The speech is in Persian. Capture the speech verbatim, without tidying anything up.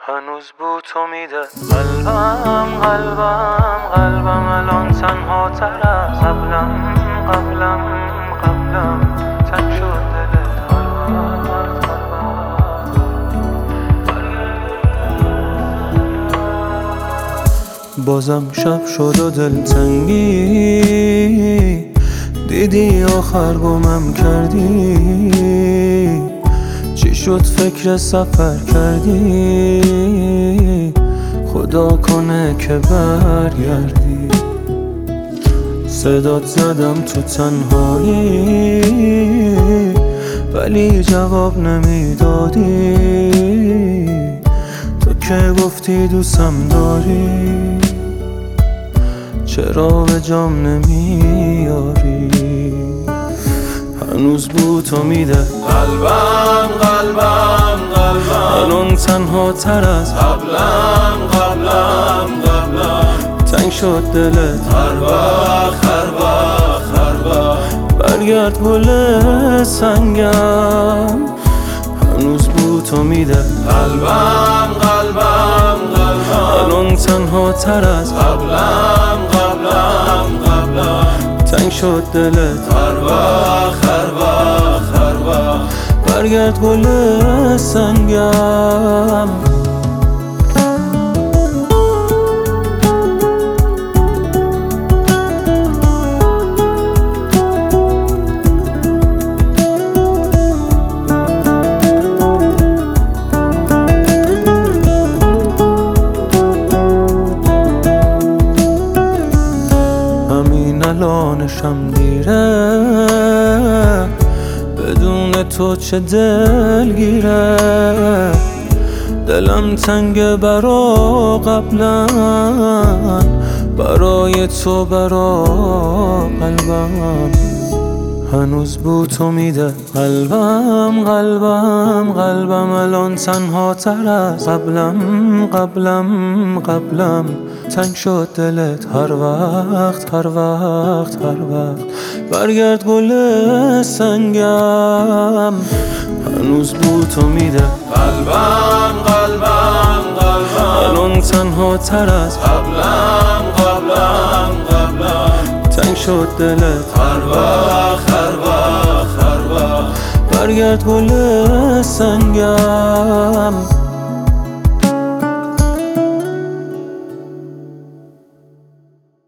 هنوز بو تو میده قلبم قلبم قلبم الان تنها تر از قبلم قبلم قبلم تنگ شد دلت هر وقت هر وقت بازم شب شد و دلتنگی دیدی آخر گمم کردی چی شد فکر سفر کردی خدا کنه که برگردی صدات زدم تو تنهایی ولی جواب نمیدادی تو که گفتی دوستم داری چرا به جام نمیاری هنوز بو تو میده قلبم قلبم قلبم الان تنها تر از قبلم قبلم قبلم تنگ شد دلت هر وقت هر وقت هر وقت برگرد گل سنگم هنوز بو تو میده قلبم قلبم قلبم الان تنها تر از قبلم قبلم قبلم تنگ شد دلت هر وقت هر وقت هر وقت برگرد گل سنگم الانشم دیره بدون تو چه دلگیره دلم تنگ برا قبلا برای تو برا قلبم هنوز بو تو میده قلبم قلبم قلبم الان تنها تر از قبلم قبلم قبلم تنگ شد دلت هر وقت هر وقت هر وقت برگرد گل سنگم هنوز بو تو میده قلبم قلبم قلبم الان تنها تر از قبلم قبلم قبلم تنگ شد دلت هر وقت هر وقت هر وقت برگرد گل سنگم